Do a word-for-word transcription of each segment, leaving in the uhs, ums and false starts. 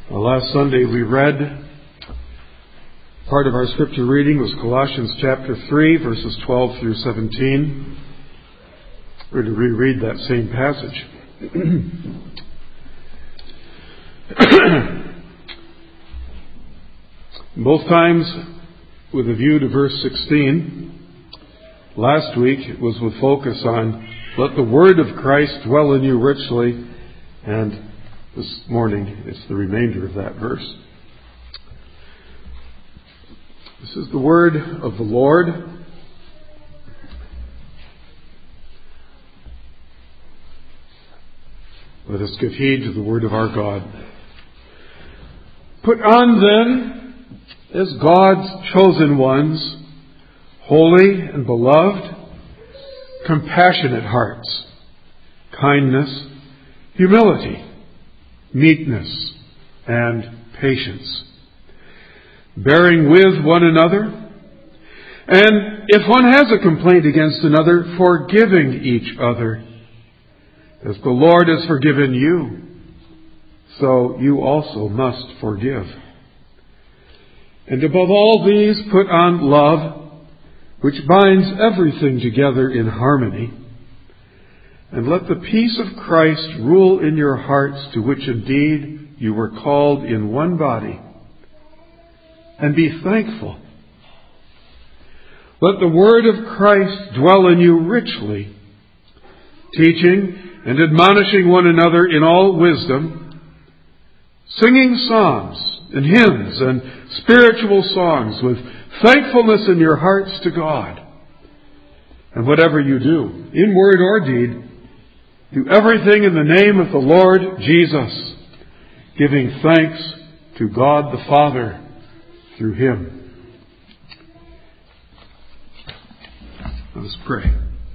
Well, last Sunday we read, part of our scripture reading was Colossians chapter three, verses twelve through seventeen. We're to reread that same passage. Both times with a view to verse sixteen. Last week it was with focus on, let the word of Christ dwell in you richly, and this morning it's the remainder of that verse. This is the word of the Lord. Let us give heed to the word of our God. Put on then, as God's chosen ones, holy and beloved, compassionate hearts, kindness, humility, meekness, and patience, bearing with one another, and if one has a complaint against another, forgiving each other. As the Lord has forgiven you, so you also must forgive. And above all these, put on love, which binds everything together in harmony. And let the peace of Christ rule in your hearts, to which indeed you were called in one body. And be thankful. Let the word of Christ dwell in you richly, teaching and admonishing one another in all wisdom, singing psalms and hymns and spiritual songs with thankfulness in your hearts to God. And whatever you do, in word or deed, do everything in the name of the Lord Jesus, giving thanks to God the Father through Him. Let us pray.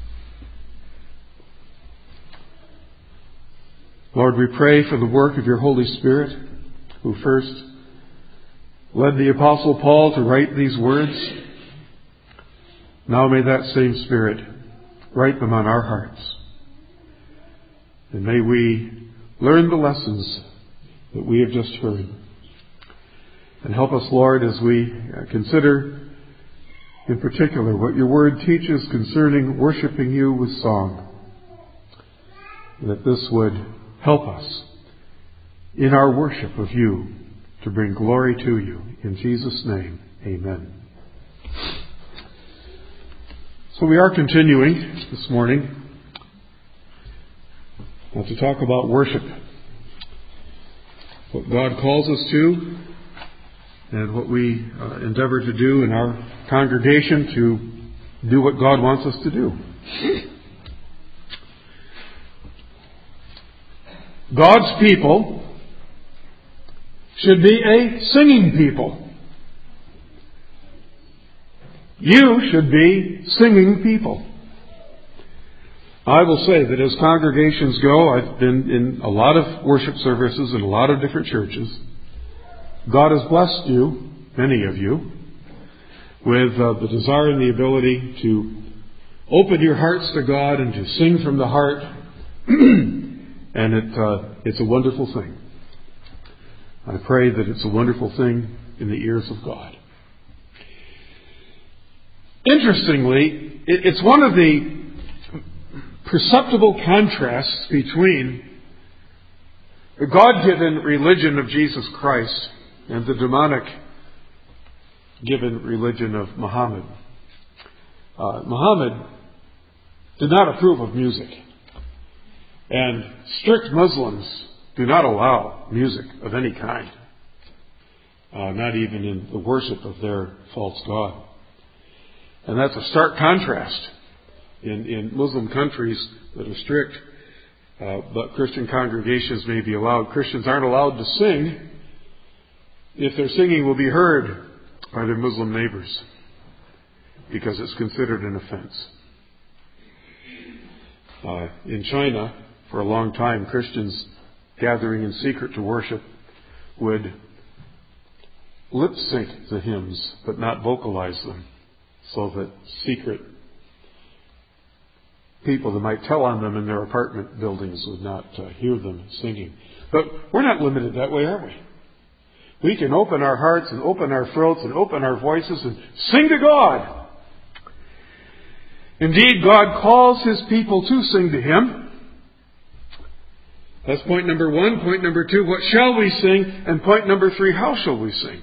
Lord, we pray for the work of your Holy Spirit, who first led the Apostle Paul to write these words. Now may that same Spirit write them on our hearts. And may we learn the lessons that we have just heard. And help us, Lord, as we consider in particular what your word teaches concerning worshiping you with song. That this would help us in our worship of you to bring glory to you. In Jesus' name, amen. So we are continuing this morning to talk about worship. What God calls us to and what we uh, endeavor to do in our congregation to do what God wants us to do. God's people should be a singing people. You should be singing people. I will say that as congregations go, I've been in a lot of worship services in a lot of different churches. God has blessed you, many of you, with uh, the desire and the ability to open your hearts to God and to sing from the heart. And it, uh, it's a wonderful thing. I pray that it's a wonderful thing in the ears of God. Interestingly, it, it's one of the perceptible contrasts between the God-given religion of Jesus Christ and the demonic-given religion of Muhammad. Uh, Muhammad did not approve of music. And strict Muslims do not allow music of any kind, uh, not even in the worship of their false god. And that's a stark contrast. In, in Muslim countries that are strict, uh, but Christian congregations may be allowed. Christians aren't allowed to sing if their singing will be heard by their Muslim neighbors, because it's considered an offense. Uh, in China, for a long time, Christians gathering in secret to worship would lip sync the hymns, but not vocalize them, so that secret people that might tell on them in their apartment buildings would not uh, hear them singing. But we're not limited that way, are we? We can open our hearts and open our throats and open our voices and sing to God. Indeed, God calls His people to sing to Him. That's point number one. Point number two, what shall we sing? And point number three, how shall we sing?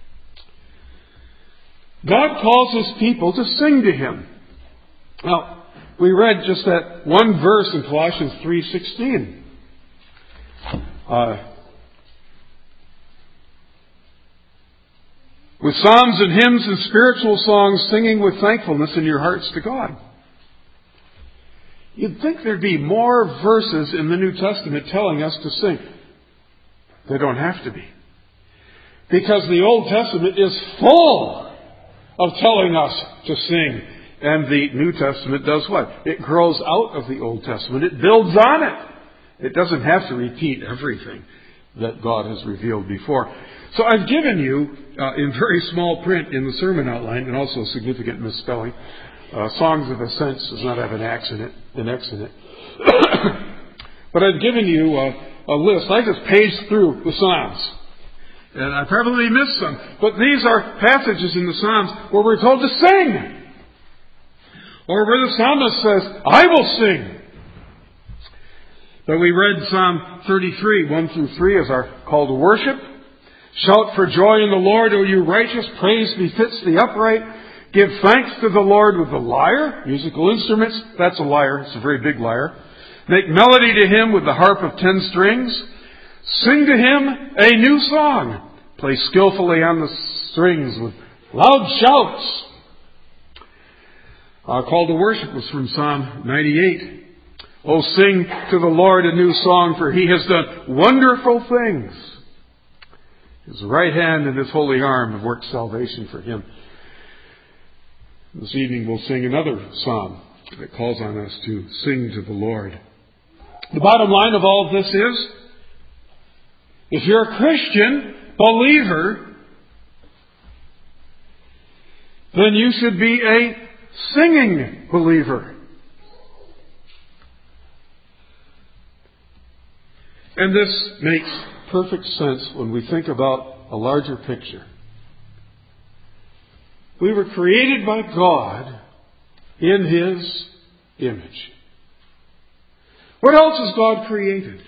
God calls His people to sing to Him. Now, we read just that one verse in Colossians three sixteen. Uh, with psalms and hymns and spiritual songs, singing with thankfulness in your hearts to God. You'd think there'd be more verses in the New Testament telling us to sing. They don't have to be. Because the Old Testament is full of telling us to sing. And the New Testament does what? It grows out of the Old Testament. It builds on it. It doesn't have to repeat everything that God has revealed before. So I've given you, uh, in very small print in the sermon outline, and also significant misspelling, uh, Songs of Ascents does not have an X in it, an X in it. But I've given you uh, a list. I just paged through the Psalms. And I probably missed some. But these are passages in the Psalms where we're told to sing. Or where the psalmist says, I will sing. But we read Psalm thirty-three, one through three as our call to worship. Shout for joy in the Lord, O you righteous. Praise befits the upright. Give thanks to the Lord with the lyre, musical instruments. That's a lyre. It's a very big lyre. Make melody to Him with the harp of ten strings. Sing to Him a new song. Play skillfully on the strings with loud shouts. Our call to worship was from Psalm ninety-eight. Oh, sing to the Lord a new song, for He has done wonderful things. His right hand and His holy arm have worked salvation for Him. This evening we'll sing another psalm that calls on us to sing to the Lord. The bottom line of all of this is, if you're a Christian believer, then you should be a singing believer. And this makes perfect sense when we think about a larger picture. We were created by God in His image. What else has God created?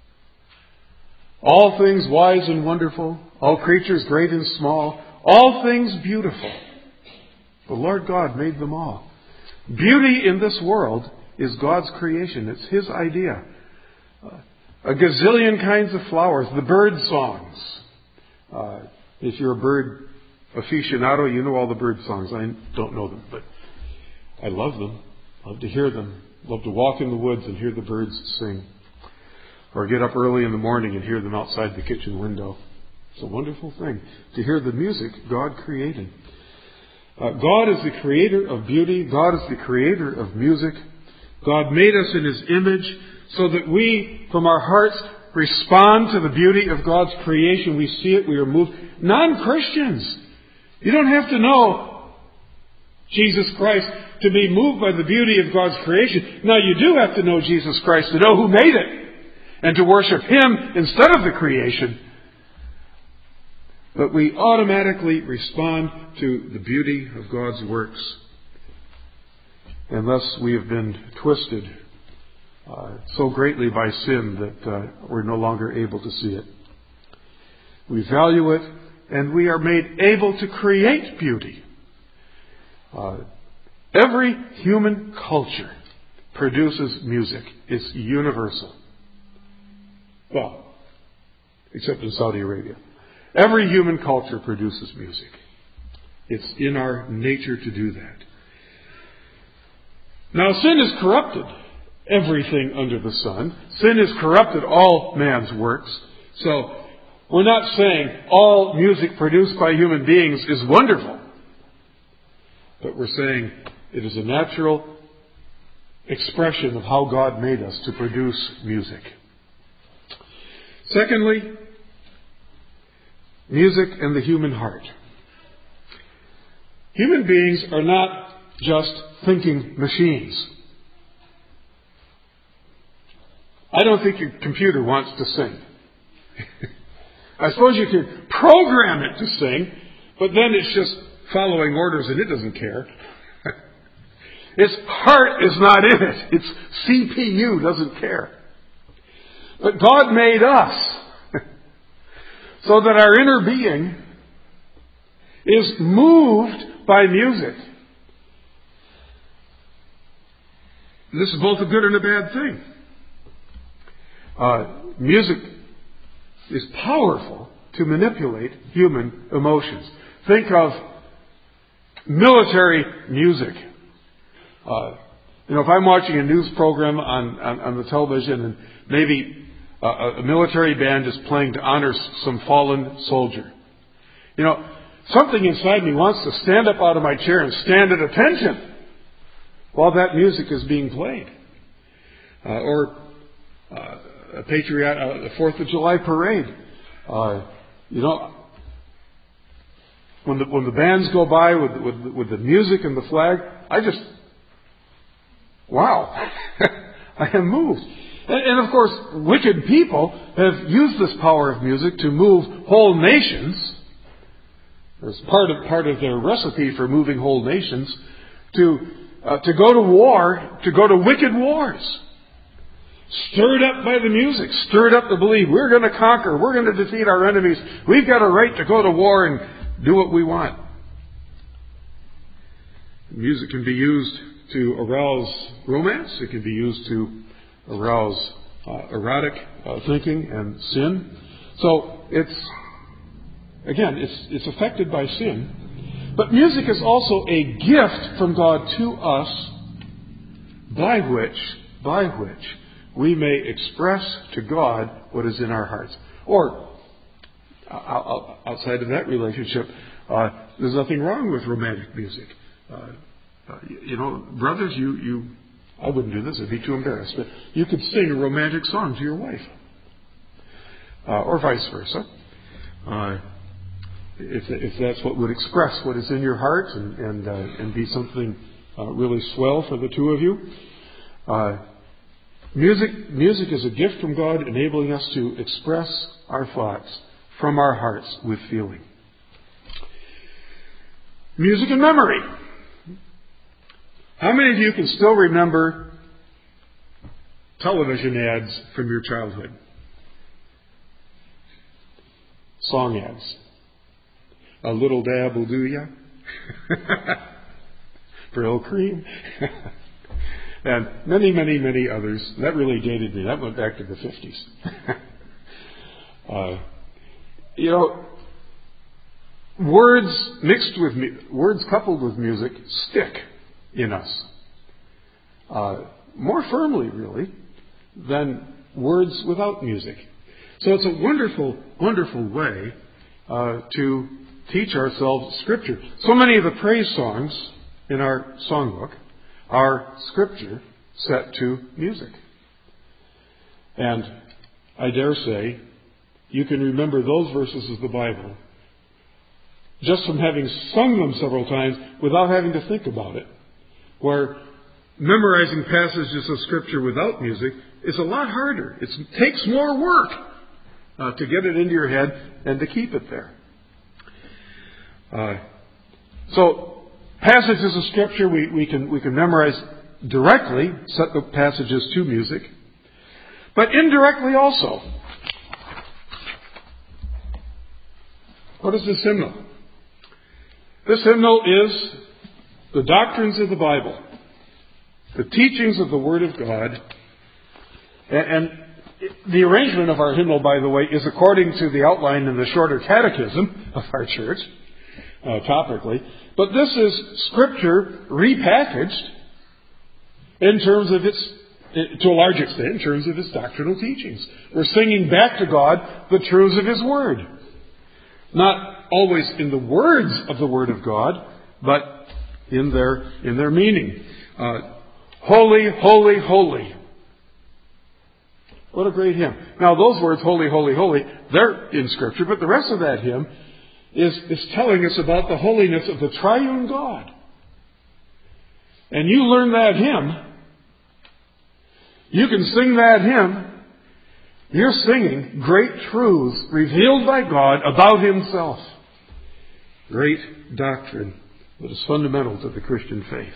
All things wise and wonderful, all creatures great and small, all things beautiful. The Lord God made them all. Beauty in this world is God's creation. It's His idea. Uh, a gazillion kinds of flowers, the bird songs. Uh, if you're a bird aficionado, you know all the bird songs. I don't know them, but I love them. Love to hear them. Love to walk in the woods and hear the birds sing. Or get up early in the morning and hear them outside the kitchen window. It's a wonderful thing to hear the music God created. Uh, God is the creator of beauty. God is the creator of music. God made us in His image so that we, from our hearts, respond to the beauty of God's creation. We see it, we are moved. Non-Christians, you don't have to know Jesus Christ to be moved by the beauty of God's creation. Now, you do have to know Jesus Christ to know who made it and to worship Him instead of the creation. But we automatically respond to the beauty of God's works unless we have been twisted uh, so greatly by sin that uh, we're no longer able to see it. We value it, and we are made able to create beauty. Uh, every human culture produces music. It's universal. Well, except in Saudi Arabia. Every human culture produces music. It's in our nature to do that. Now, sin has corrupted everything under the sun. Sin has corrupted all man's works. So, we're not saying all music produced by human beings is wonderful. But we're saying it is a natural expression of how God made us to produce music. Secondly, music and the human heart. Human beings are not just thinking machines. I don't think your computer wants to sing. I suppose you could program it to sing, but then it's just following orders and it doesn't care. Its heart is not in it. Its C P U doesn't care. But God made us so that our inner being is moved by music. This is both a good and a bad thing. Uh, music is powerful to manipulate human emotions. Think of military music. Uh, you know, if I'm watching a news program on, on, on the television and maybe uh, a military band is playing to honor some fallen soldier, you know, something inside me wants to stand up out of my chair and stand at attention while that music is being played. Uh, or uh, a patriot, uh, the Fourth of July parade. Uh, you know, when the when the bands go by with with, with the music and the flag, I just, wow, I am moved. And, and of course, wicked people have used this power of music to move whole nations. As part of part of their recipe for moving whole nations, to uh, to go to war, to go to wicked wars. Stirred up by the music, stirred up to believe we're going to conquer, we're going to defeat our enemies, we've got a right to go to war and do what we want. Music can be used to arouse romance, it can be used to arouse uh, erotic uh, thinking and sin. So it's, again, it's, it's affected by sin. But music is also a gift from God to us by which, by which, we may express to God what is in our hearts. Or, outside of that relationship, uh, there's nothing wrong with romantic music. Uh, uh, you know, brothers, you, you, I wouldn't do this, I'd be too embarrassed, but you could sing a romantic song to your wife. Uh, or vice versa. Uh, if, if that's what would express what is in your heart and, and, uh, and be something uh, really swell for the two of you. Uh, Music, music is a gift from God, enabling us to express our thoughts from our hearts with feeling. Music and memory. How many of you can still remember television ads from your childhood? Song ads. A little dab will do ya. Brill cream. And many, many, many others. That really dated me. That went back to the fifties. uh, you know, words mixed with mu- words coupled with music stick in us uh, more firmly, really, than words without music. So it's a wonderful, wonderful way uh, to teach ourselves Scripture. So many of the praise songs in our songbook are Scripture set to music. And I dare say you can remember those verses of the Bible just from having sung them several times without having to think about it. Where memorizing passages of Scripture without music is a lot harder. It takes more work uh, to get it into your head and to keep it there. Uh, so passages of Scripture we, we can we can memorize directly, set the passages to music, but indirectly also. What is this hymnal? This hymnal is the doctrines of the Bible, the teachings of the Word of God, and, and the arrangement of our hymnal, by the way, is according to the outline in the shorter catechism of our church, uh, topically. But this is Scripture repackaged in terms of its, to a large extent, in terms of its doctrinal teachings. We're singing back to God the truths of His Word. Not always in the words of the Word of God, but in their, in their meaning. Uh, holy, holy, holy. What a great hymn. Now those words, holy, holy, holy, they're in Scripture, but the rest of that hymn is, is telling us about the holiness of the triune God. And you learn that hymn, you can sing that hymn You're singing great truths revealed by God about Himself. Great doctrine that is fundamental to the Christian faith.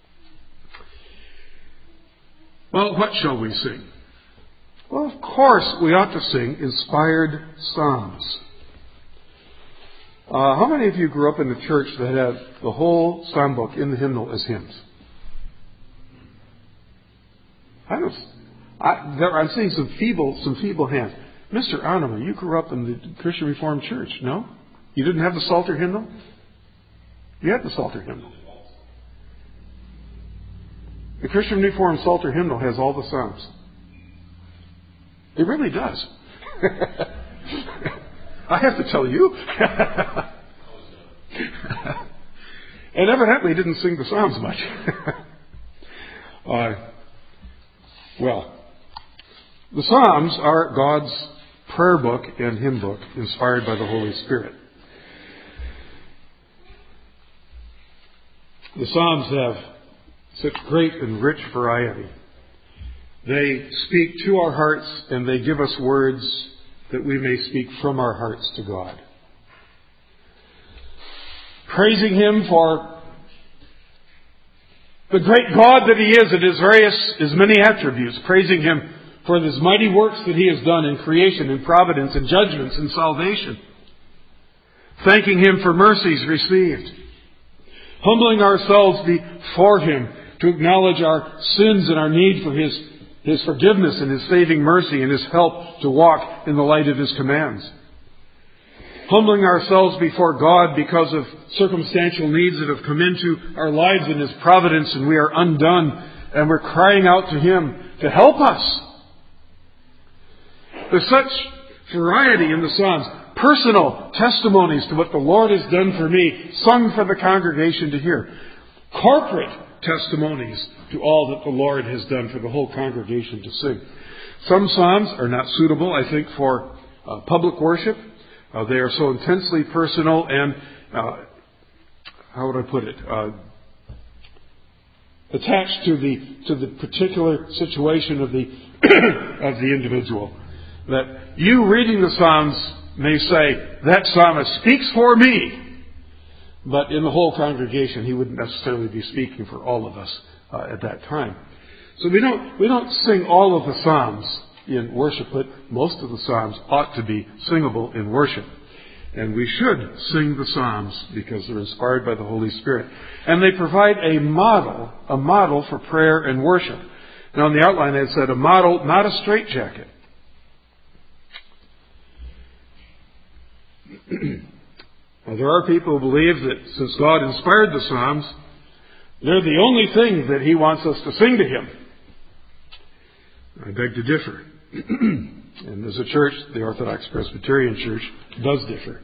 Well, what shall we sing? Well, of course, we ought to sing inspired psalms. Uh, how many of you grew up in a church that had the whole psalm book in the hymnal as hymns? I don't. I, there, I'm seeing some feeble, some feeble hands. Mister Arnema, you grew up in the Christian Reformed Church, no? You didn't have the Psalter hymnal? You had the Psalter hymnal. The Christian Reformed Psalter hymnal has all the psalms. It really does. I have to tell you. And evidently didn't sing the psalms much. uh, well, the Psalms are God's prayer book and hymn book inspired by the Holy Spirit. The Psalms have such great and rich variety. They speak to our hearts and they give us words that we may speak from our hearts to God. Praising Him for the great God that He is and His various, His many attributes. Praising Him for His mighty works that He has done in creation, in providence, in judgments, in salvation. Thanking Him for mercies received. Humbling ourselves before Him to acknowledge our sins and our need for His, His forgiveness and His saving mercy and His help to walk in the light of His commands. Humbling ourselves before God because of circumstantial needs that have come into our lives in His providence and we are undone and we're crying out to Him to help us. There's such variety in the Psalms. Personal testimonies to what the Lord has done for me, sung for the congregation to hear. Corporate testimonies to all that the Lord has done for the whole congregation to sing. Some psalms are not suitable, I think, for uh, public worship. Uh, they are so intensely personal and, uh, how would I put it, uh, attached to the to the particular situation of the of the individual. That you reading the Psalms may say, that psalmist speaks for me. But in the whole congregation, he wouldn't necessarily be speaking for all of us uh, at that time. So we don't we don't sing all of the Psalms in worship, but most of the Psalms ought to be singable in worship. And we should sing the Psalms because they're inspired by the Holy Spirit. And they provide a model, a model for prayer and worship. Now in the outline it said a model, not a straitjacket. Now, there are people who believe that since God inspired the Psalms, they're the only thing that He wants us to sing to Him. I beg to differ. And as a church, the Orthodox Presbyterian Church does differ.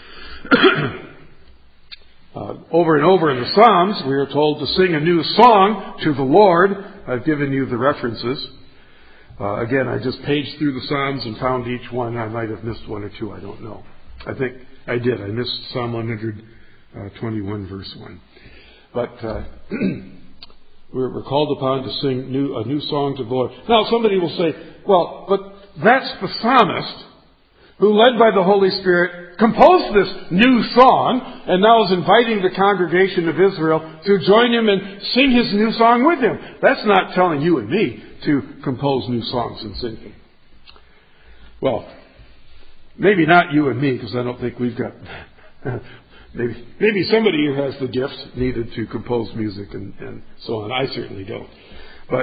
uh, over and over in the Psalms, we are told to sing a new song to the Lord. I've given you the references. Uh, again, I just paged through the Psalms and found each one. I might have missed one or two, I don't know. I think I did. I missed Psalm one twenty-one, verse one. But uh, we're, we're called upon to sing new, a new song to the Lord. Now, somebody will say, well, but that's the psalmist who, led by the Holy Spirit, composed this new song and now is inviting the congregation of Israel to join him and sing his new song with him. That's not telling you and me to compose new songs and sing them. Well, maybe not you and me, because I don't think we've got... maybe maybe somebody here has the gift needed to compose music and, and so on. I certainly don't. But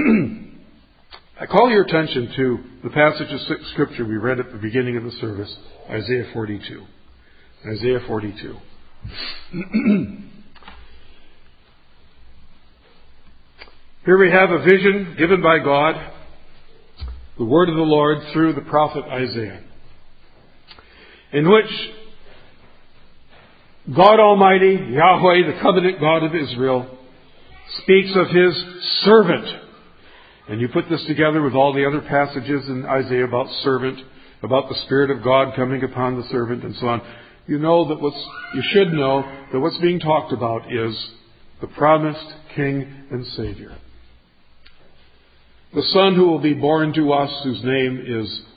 I call your attention to the passage of Scripture we read at the beginning of the service, Isaiah forty-two. Isaiah forty-two. Here we have a vision given by God, the word of the Lord through the prophet Isaiah, in which God Almighty, Yahweh, the covenant God of Israel, speaks of His servant. And you put this together with all the other passages in Isaiah about servant, about the Spirit of God coming upon the servant and so on. You know that what's, you should know that what's being talked about is the promised King and Savior. The Son who will be born to us, whose name is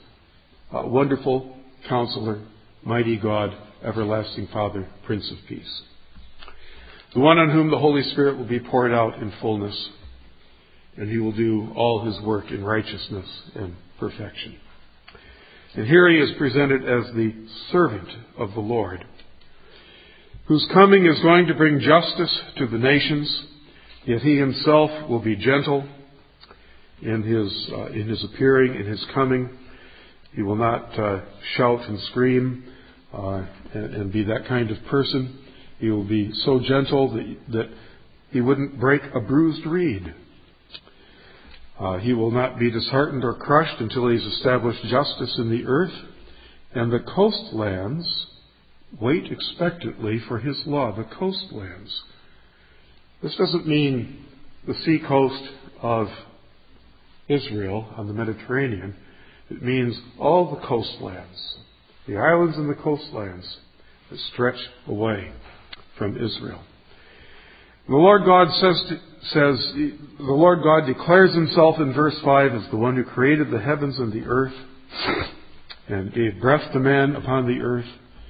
uh, Wonderful Counselor, Mighty God, Everlasting Father, Prince of Peace. The one on whom the Holy Spirit will be poured out in fullness, and He will do all His work in righteousness and perfection. And here He is presented as the servant of the Lord, whose coming is going to bring justice to the nations, yet He Himself will be gentle in His uh, in His appearing, in His coming. He will not uh, shout and scream uh, and, and be that kind of person. He will be so gentle that, that He wouldn't break a bruised reed. Uh, he will not be disheartened or crushed until He's established justice in the earth. And the coastlands wait expectantly for His law. The coastlands. This doesn't mean the sea coast of Israel on the Mediterranean. It means all the coastlands, the islands and the coastlands that stretch away from Israel. The Lord God says, to, says, the Lord God declares Himself in verse five as the one who created the heavens and the earth and gave breath to man upon the earth.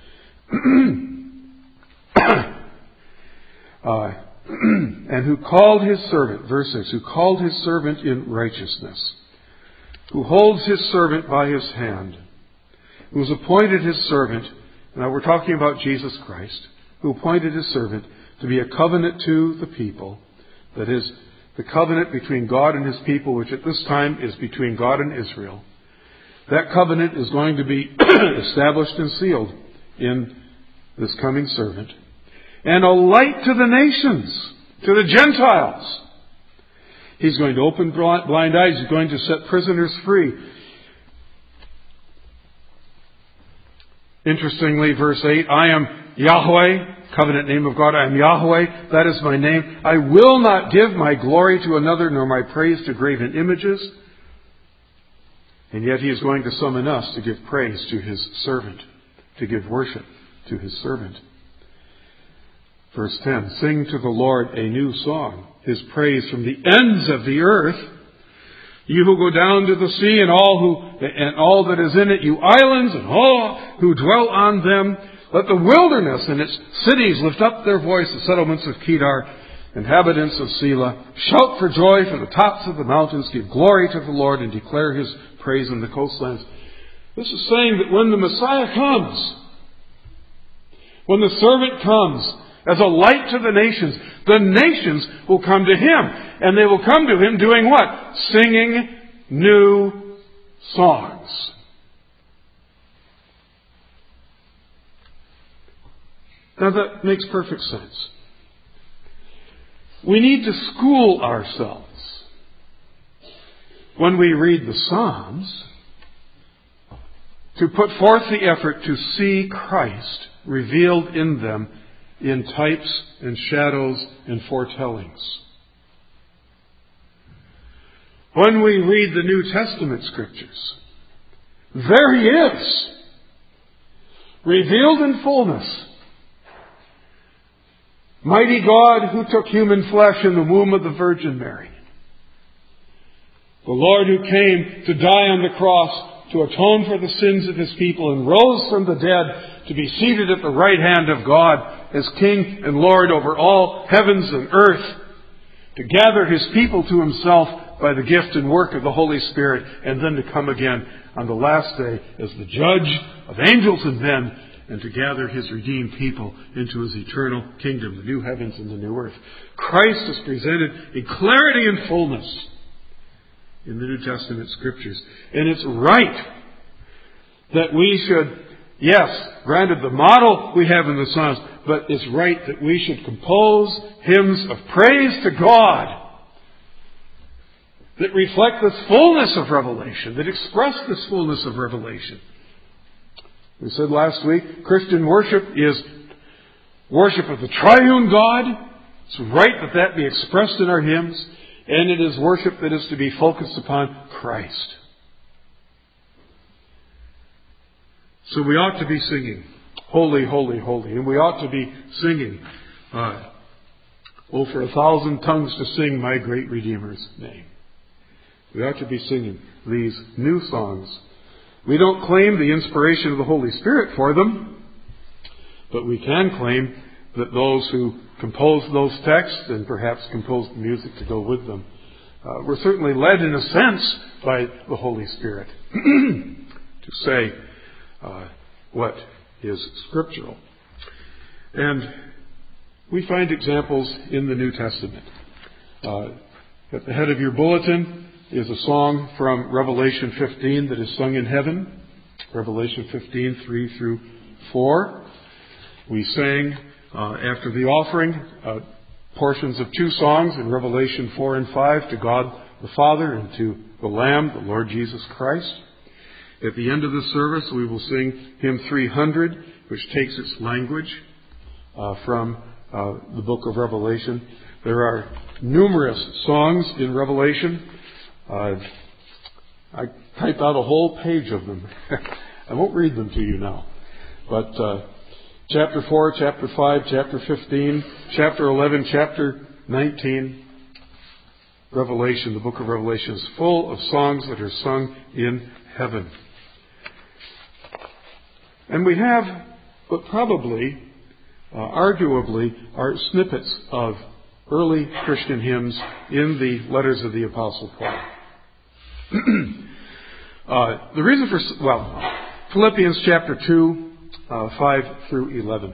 uh, and who called His servant, verse six, who called His servant in righteousness, who holds His servant by His hand, who has appointed His servant, now we're talking about Jesus Christ, who appointed His servant to be a covenant to the people, that is, the covenant between God and His people, which at this time is between God and Israel. That covenant is going to be established and sealed in this coming servant. And a light to the nations, to the Gentiles. He's going to open blind eyes. He's going to set prisoners free. Interestingly, verse eight, I am Yahweh, covenant name of God, I am Yahweh, that is my name. I will not give my glory to another, nor my praise to graven images. And yet He is going to summon us to give praise to His servant, to give worship to His servant. Verse ten, sing to the Lord a new song, His praise from the ends of the earth. You who go down to the sea and all who and all that is in it, you islands and all who dwell on them. Let the wilderness and its cities lift up their voice, the settlements of Kedar, inhabitants of Selah. Shout for joy from the tops of the mountains. Give glory to the Lord and declare His praise in the coastlands. This is saying that when the Messiah comes, when the servant comes as a light to the nations, the nations will come to Him. And they will come to Him doing what? Singing new songs. Now that makes perfect sense. We need to school ourselves when we read the Psalms to put forth the effort to see Christ revealed in them in types and shadows and foretellings. When we read the New Testament Scriptures, there He is, revealed in fullness. Mighty God who took human flesh in the womb of the Virgin Mary. The Lord who came to die on the cross to atone for the sins of His people and rose from the dead to be seated at the right hand of God as King and Lord over all heavens and earth, to gather His people to Himself by the gift and work of the Holy Spirit, and then to come again on the last day as the judge of angels and men, and to gather His redeemed people into His eternal kingdom, the new heavens and the new earth. Christ is presented in clarity and fullness in the New Testament Scriptures. And it's right that we should, yes, granted the model we have in the Psalms, but it's right that we should compose hymns of praise to God that reflect this fullness of revelation, that express this fullness of revelation. We said last week, Christian worship is worship of the triune God. It's right that that be expressed in our hymns. And it is worship that is to be focused upon Christ. So we ought to be singing, holy, holy, holy. And we ought to be singing, uh, oh, for a thousand tongues to sing my great Redeemer's name. We ought to be singing these new songs We don't claim the inspiration of the Holy Spirit for them, but we can claim that those who composed those texts and perhaps composed the music to go with them uh, were certainly led in a sense by the Holy Spirit to say uh, what is scriptural. And we find examples in the New Testament. Uh, at the head of your bulletin is a song from Revelation fifteen that is sung in heaven. Revelation fifteen, three through four. We sang uh, after the offering uh, portions of two songs in Revelation four and five to God the Father and to the Lamb, the Lord Jesus Christ. At the end of the service, we will sing hymn three hundred, which takes its language uh, from uh, the book of Revelation. There are numerous songs in Revelation. Uh, I type out a whole page of them. I won't read them to you now. But uh, chapter four, chapter five, chapter fifteen, chapter eleven, chapter nineteen, Revelation, the book of Revelation is full of songs that are sung in heaven. And we have, but probably, uh, arguably, are snippets of early Christian hymns in the letters of the Apostle Paul. uh, the reason for, well, Philippians chapter two, uh, five through eleven.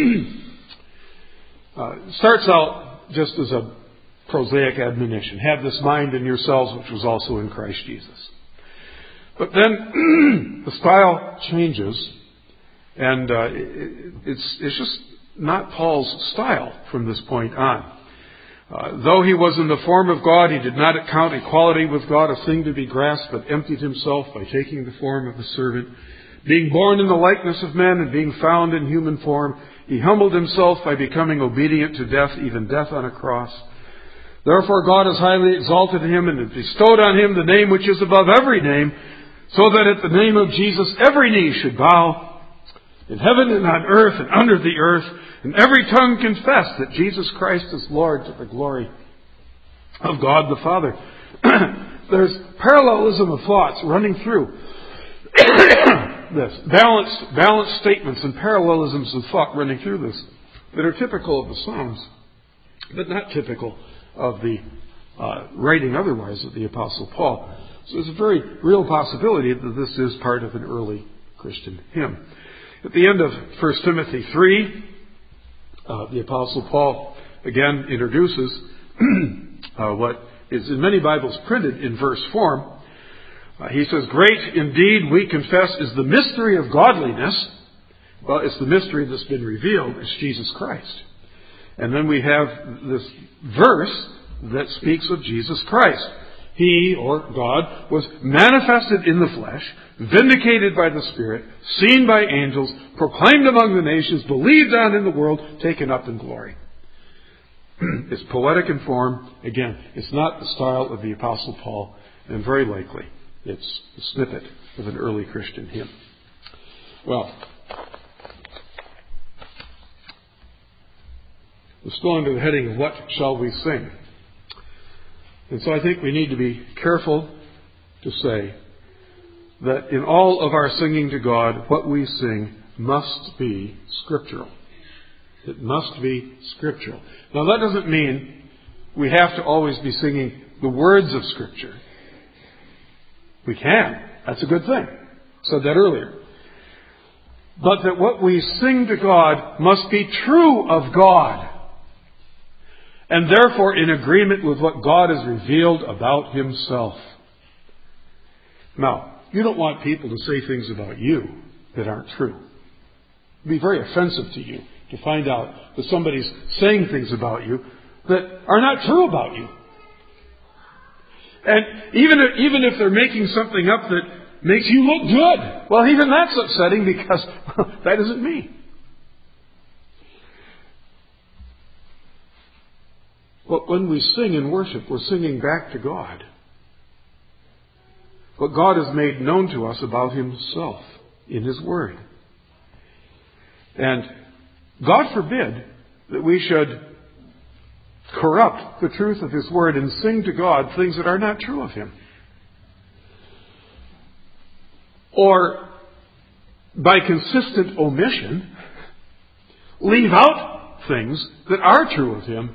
uh, starts out just as a prosaic admonition. Have this mind in yourselves, which was also in Christ Jesus. But then the style changes, and uh, it, it's, it's just not Paul's style from this point on. Uh, though he was in the form of God, he did not account equality with God a thing to be grasped, but emptied himself by taking the form of a servant. Being born in the likeness of men and being found in human form, he humbled himself by becoming obedient to death, even death on a cross. Therefore God has highly exalted him and has bestowed on him the name which is above every name, so that at the name of Jesus every knee should bow, in heaven and on earth and under the earth, and every tongue confess that Jesus Christ is Lord, to the glory of God the Father. There's parallelism of thoughts running through this. Balanced, balanced statements and parallelisms of thought running through this that are typical of the Psalms, but not typical of the uh, writing otherwise of the Apostle Paul. So there's a very real possibility that this is part of an early Christian hymn. At the end of First Timothy three, uh, the Apostle Paul again introduces uh, what is in many Bibles printed in verse form. Uh, he says, "Great indeed, we confess, is the mystery of godliness." Well, it's the mystery that's been revealed. It's Jesus Christ. And then we have this verse that speaks of Jesus Christ. He, or God, was manifested in the flesh, vindicated by the Spirit, seen by angels, proclaimed among the nations, believed on in the world, taken up in glory. It's poetic in form. Again, it's not the style of the Apostle Paul, and very likely it's a snippet of an early Christian hymn. Well, we're still under the heading of what shall we sing? And so I think we need to be careful to say that in all of our singing to God, what we sing must be scriptural. It must be scriptural. Now that doesn't mean we have to always be singing the words of Scripture. We can. That's a good thing. I said that earlier. But that what we sing to God must be true of God, and therefore in agreement with what God has revealed about Himself. Now, you don't want people to say things about you that aren't true. It would be very offensive to you to find out that somebody's saying things about you that are not true about you. And even if, even if they're making something up that makes you look good, well, even that's upsetting because well, that isn't me. But when we sing in worship, we're singing back to God what God has made known to us about Himself in His Word. And God forbid that we should corrupt the truth of His Word and sing to God things that are not true of Him. or by consistent omission, leave out things that are true of Him,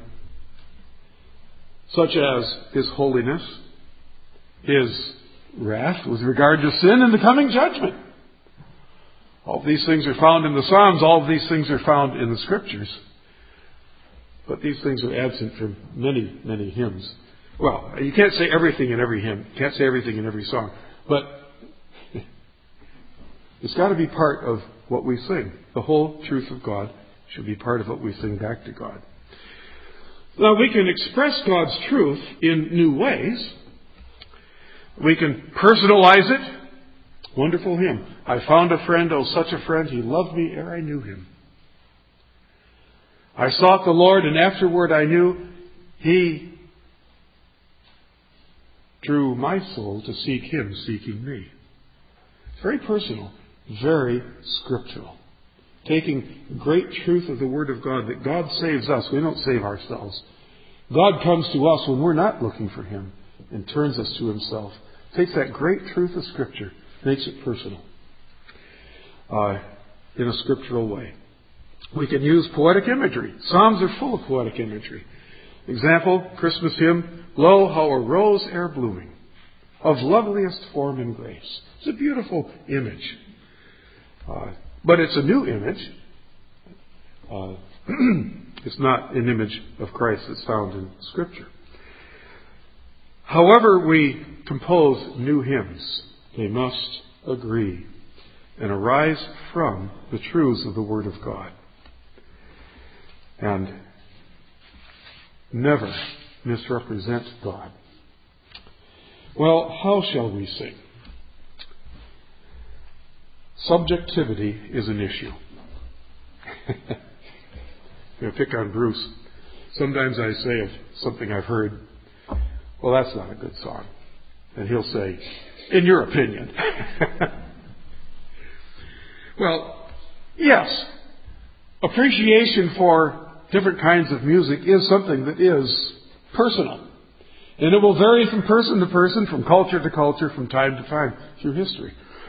such as His holiness, His wrath with regard to sin and the coming judgment. All of these things are found in the Psalms. All of these things are found in the Scriptures. But these things are absent from many, many hymns. Well, you can't say everything in every hymn. You can't say everything in every song. But it's got to be part of what we sing. The whole truth of God should be part of what we sing back to God. Now, we can express God's truth in new ways. We can personalize it. Wonderful hymn. I found a friend, oh such a friend, he loved me ere I knew him. I sought the Lord, and afterward I knew He drew my soul to seek Him, seeking me. It's very personal, very scriptural. Taking the great truth of the Word of God, that God saves us. We don't save ourselves. God comes to us when we're not looking for Him and turns us to Himself. Takes that great truth of Scripture, makes it personal uh, in a scriptural way. We can use poetic imagery. Psalms are full of poetic imagery. Example, Christmas hymn, Lo, how a rose ere blooming, of loveliest form and grace. It's a beautiful image. Uh, but it's a new image. Uh, it's not an image of Christ that's found in Scripture. However we compose new hymns, they must agree and arise from the truths of the Word of God. And never misrepresent God. Well, how shall we sing? Subjectivity is an issue. I'm going to pick on Bruce. Sometimes I say of something I've heard, well, that's not a good song. And he'll say, in your opinion. Well, yes, appreciation for different kinds of music is something that is personal. And it will vary from person to person, from culture to culture, from time to time, through history.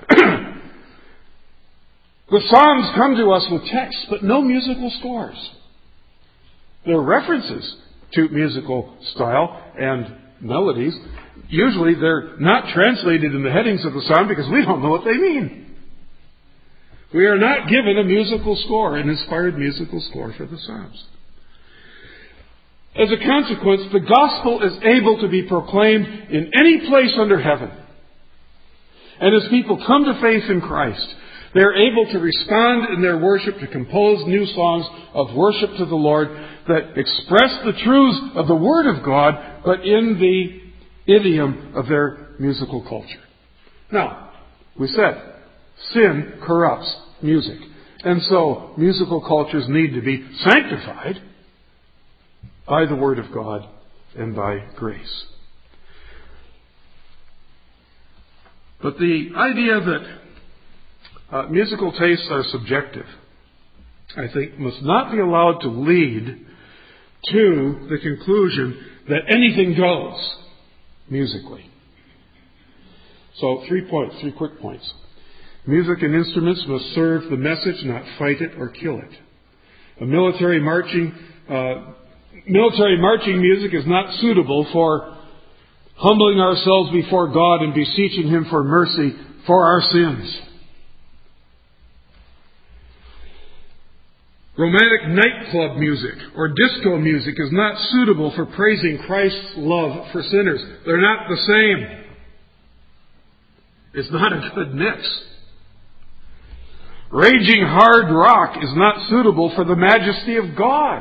The songs come to us with texts, but no musical scores. There are references to musical style and melodies. Usually they're not translated in the headings of the song because we don't know what they mean. We are not given a musical score, an inspired musical score for the Psalms. As a consequence, the gospel is able to be proclaimed in any place under heaven. And as people come to faith in Christ, they are able to respond in their worship to compose new songs of worship to the Lord that express the truths of the Word of God, but in the idiom of their musical culture. Now, we said, sin corrupts music. And so, musical cultures need to be sanctified by the Word of God and by grace. But the idea that uh, musical tastes are subjective, I think, must not be allowed to lead to the conclusion that anything goes musically. So, three points, three quick points. Music and instruments must serve the message, not fight it or kill it. A military marching, uh, military marching music is not suitable for humbling ourselves before God and beseeching Him for mercy for our sins. Romantic nightclub music or disco music is not suitable for praising Christ's love for sinners. They're not the same. It's not a good mix. Raging hard rock is not suitable for the majesty of God.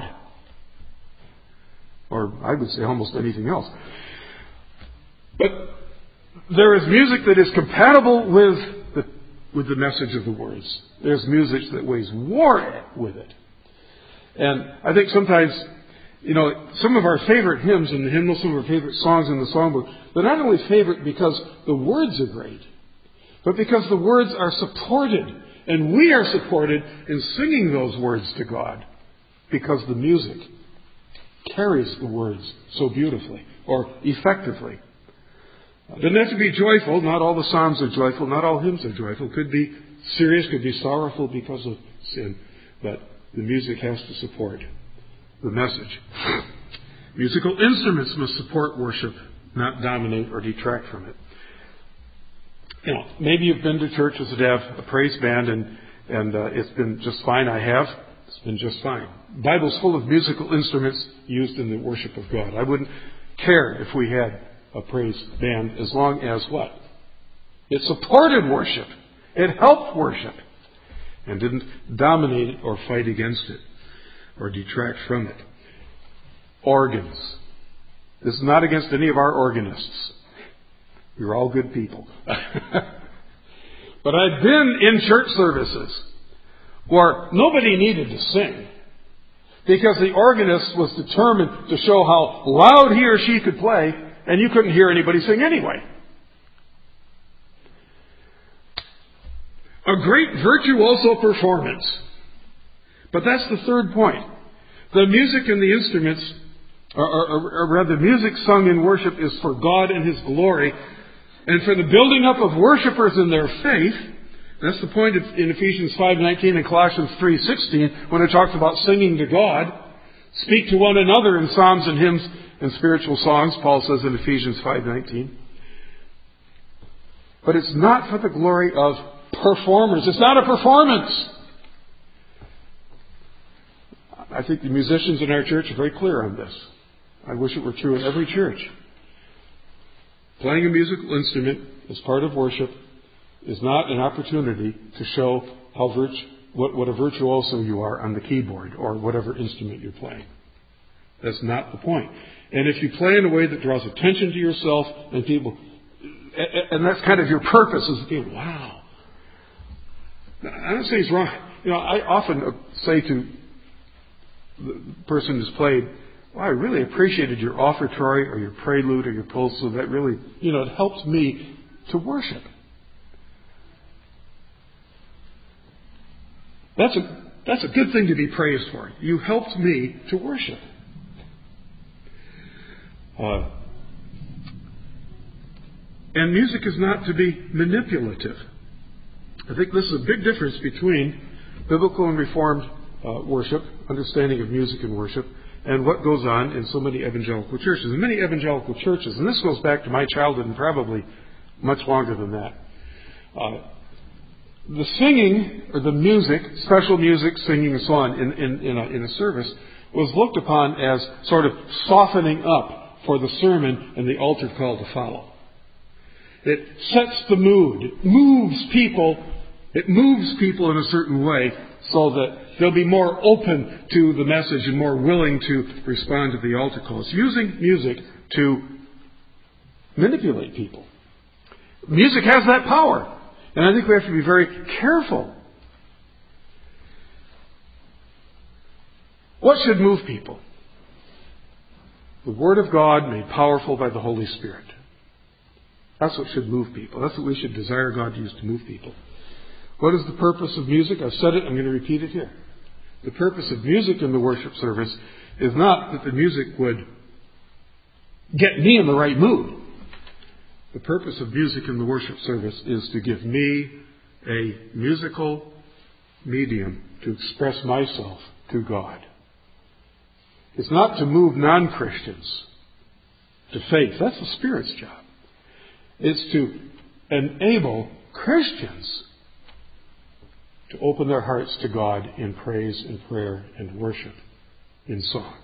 Or I would say almost anything else. But there is music that is compatible with the, with the message of the words. There's music that weighs war with it. And I think sometimes, you know, some of our favorite hymns in the hymnal, some of our favorite songs in the songbook, they're not only favorite because the words are great, but because the words are supported. And we are supported in singing those words to God because the music carries the words so beautifully or effectively. It doesn't have to be joyful. Not all the psalms are joyful. Not all hymns are joyful. Could be serious, could be sorrowful because of sin. But the music has to support the message. Musical instruments must support worship, not dominate or detract from it. You know, maybe you've been to churches that have a praise band and, and uh, it's been just fine. I have. It's been just fine. The Bible's full of musical instruments used in the worship of God. I wouldn't care if we had a praise band as long as what? It supported worship. It helped worship. And didn't dominate it or fight against it or detract from it. Organs. This is not against any of our organists. You're all good people. But I've been in church services where nobody needed to sing because the organist was determined to show how loud he or she could play, and you couldn't hear anybody sing anyway. A great virtuoso performance. But that's the third point. The music and the instruments, or, or, or rather music sung in worship, is for God and His glory, and for the building up of worshipers in their faith. That's the point in Ephesians five nineteen and Colossians three sixteen when it talks about singing to God. Speak to one another in psalms and hymns and spiritual songs, Paul says in Ephesians five nineteen. But it's not for the glory of performers. It's not a performance. I think the musicians in our church are very clear on this. I wish it were true in every church. Playing a musical instrument as part of worship is not an opportunity to show how virtu- what, what a virtuoso you are on the keyboard or whatever instrument you're playing. That's not the point. And if you play in a way that draws attention to yourself and people, and that's kind of your purpose, is to be, wow. I don't say it's wrong. You know, I often say to the person who's played, well, I really appreciated your offertory or your prelude or your postlude. That really, you know, it helped me to worship. That's a, that's a good thing to be praised for. You helped me to worship. Uh, and music is not to be manipulative. I think this is a big difference between biblical and Reformed uh, worship, understanding of music and worship, and what goes on in so many evangelical churches. In many evangelical churches, and this goes back to my childhood and probably much longer than that, uh, the singing or the music, special music, singing and so on in, in, in, a, in a service was looked upon as sort of softening up for the sermon and the altar call to follow. It sets the mood. It moves people. It moves people in a certain way so that they'll be more open to the message and more willing to respond to the altar call. It's using music to manipulate people. Music has that power. And I think we have to be very careful. What should move people? The Word of God made powerful by the Holy Spirit. That's what should move people. That's what we should desire God to use to move people. What is the purpose of music? I've said it. I'm going to repeat it here. The purpose of music in the worship service is not that the music would get me in the right mood. The purpose of music in the worship service is to give me a musical medium to express myself to God. It's not to move non-Christians to faith. That's the Spirit's job. It's to enable Christians to open their hearts to God in praise and prayer and worship in song.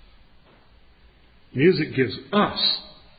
Music gives us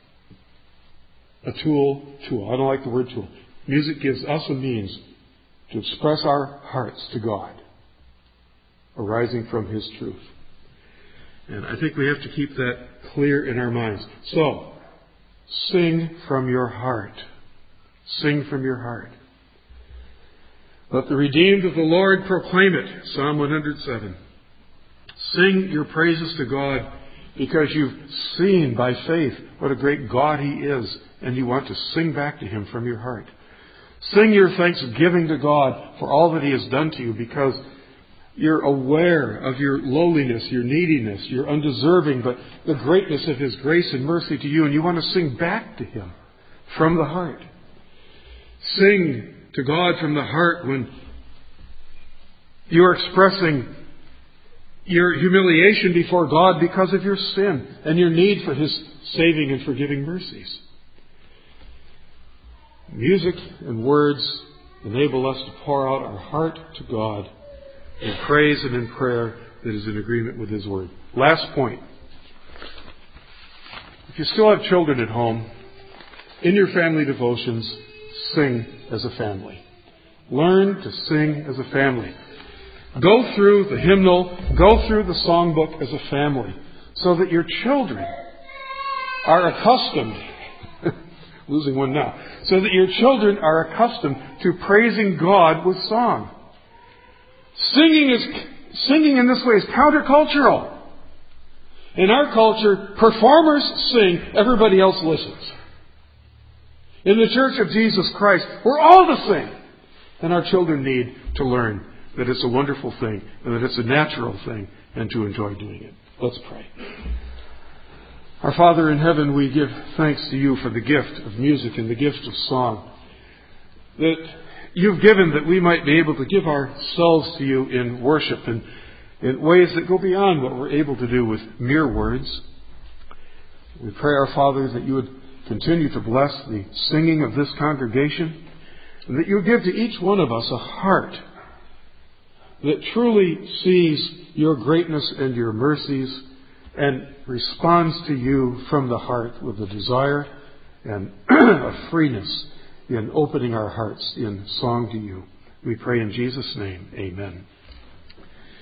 a tool, tool. I don't like the word tool. Music gives us a means to express our hearts to God, arising from His truth. And I think we have to keep that clear in our minds. So, sing from your heart. Sing from your heart. Let the redeemed of the Lord proclaim it. Psalm one hundred seven. Sing your praises to God because you've seen by faith what a great God He is, and you want to sing back to Him from your heart. Sing your thanksgiving to God for all that He has done to you because you're aware of your lowliness, your neediness, your undeserving, but the greatness of His grace and mercy to you, and you want to sing back to Him from the heart. Sing to God from the heart when you're expressing your humiliation before God because of your sin and your need for His saving and forgiving mercies. Music and words enable us to pour out our heart to God in praise and in prayer that is in agreement with His Word. Last point. If you still have children at home, in your family devotions, sing as a family. Learn to sing as a family. Go through the hymnal, go through the songbook as a family, so that your children are accustomed, losing one now, so that your children are accustomed to praising God with song. Singing is singing in this way is countercultural. In our culture, performers sing, everybody else listens. In the Church of Jesus Christ, we're all the same. And our children need to learn that it's a wonderful thing and that it's a natural thing and to enjoy doing it. Let's pray. Our Father in heaven, we give thanks to you for the gift of music and the gift of song that you've given that we might be able to give ourselves to you in worship and in ways that go beyond what we're able to do with mere words. We pray, our Father, that you would continue to bless the singing of this congregation and that you would give to each one of us a heart that truly sees your greatness and your mercies and responds to you from the heart with a desire and a freeness in opening our hearts in song to you. We pray in Jesus' name, amen.